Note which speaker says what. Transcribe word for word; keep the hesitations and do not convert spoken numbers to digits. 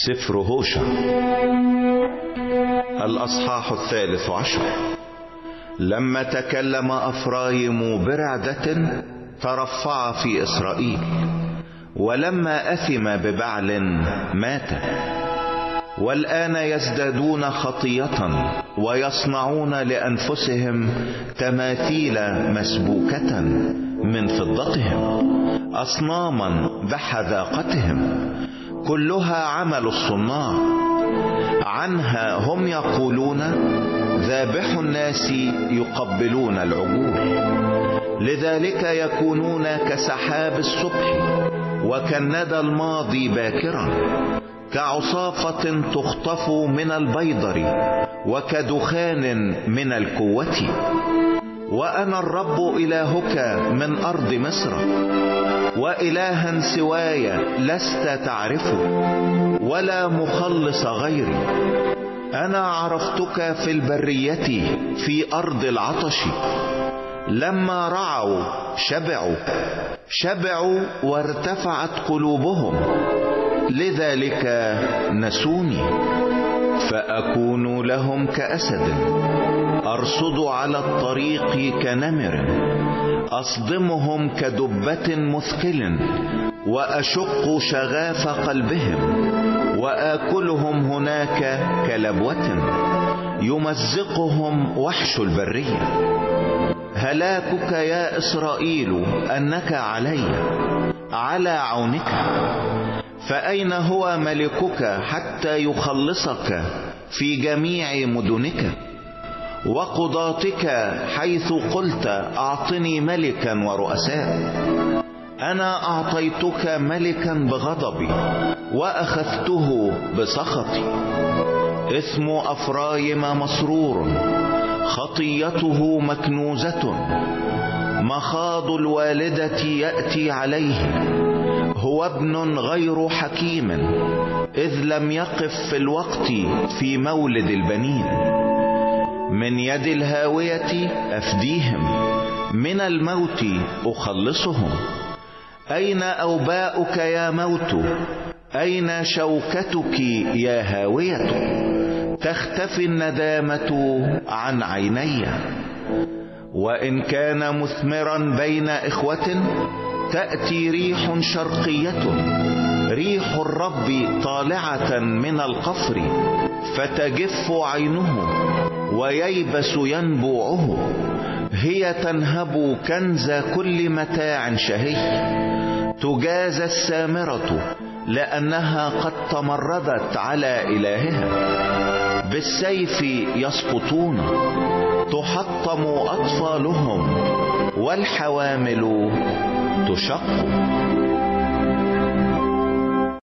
Speaker 1: سفر هوشع الأصحاح الثالث عشر. لما تكلم أفرايم برعدة ترفع في إسرائيل، ولما أثم ببعل مات. والآن يزدادون خطية ويصنعون لأنفسهم تماثيل مسبوكة من فضتهم، أصناما بحذاقتهم، كلها عمل الصناع. عنها هم يقولون ذابح الناس يقبلون العجول. لذلك يكونون كسحاب الصبح وكالندى الماضي باكرا، كعصافة تخطف من البيضر وكدخان من الكوة. وأنا الرب إلهك من أرض مصر، وإلها سواي لست تعرفه، ولا مخلص غيري. أنا عرفتك في البرية في أرض العطش. لما رعوا شبعوا شبعوا وارتفعت قلوبهم، لذلك نسوني. فأكون لهم كأسد، أرصد على الطريق كنمر، أصدمهم كدبة مثقل، وأشق شغاف قلبهم، وآكلهم هناك كلبوة، يمزقهم وحش البرية. هلاكك يا إسرائيل أنك علي، على عونك. فأين هو ملكك حتى يخلصك في جميع مدنك؟ وقضاتك حيث قلت أعطني ملكا ورؤساء. أنا أعطيتك ملكا بغضبي وأخذته بسخطي. اسم أفرايم مسرور، خطيته مكنوزة، مخاض الوالدة يأتي عليه. هو ابن غير حكيم، إذ لم يقف في الوقت في مولد البنين. من يد الهاوية أفديهم، من الموت أخلصهم. أين أوباؤك يا موت؟ أين شوكتك يا هاوية؟ تختفي الندامة عن عيني. وإن كان مثمرا بين إخوة، تأتي ريح شرقية، ريح الرب طالعة من القفر، فتجف عينه وييبس ينبوعه. هي تنهب كنز كل متاع شهي، تجازى السامرة لأنها قد تمردت على إلهها. بالسيف يسقطون، تحطم أطفالهم، والحوامل تشق.